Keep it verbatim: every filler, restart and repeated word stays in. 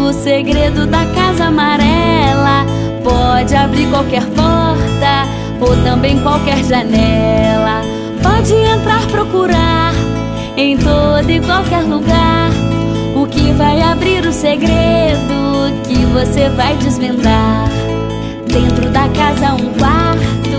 o segredo da casa amarela. Pode abrir qualquer porta ou também qualquer janela. Pode entrar, procurar em todo e qualquer lugar. O que vai abrir o segredo que você vai desvendar? Dentro da casa um quarto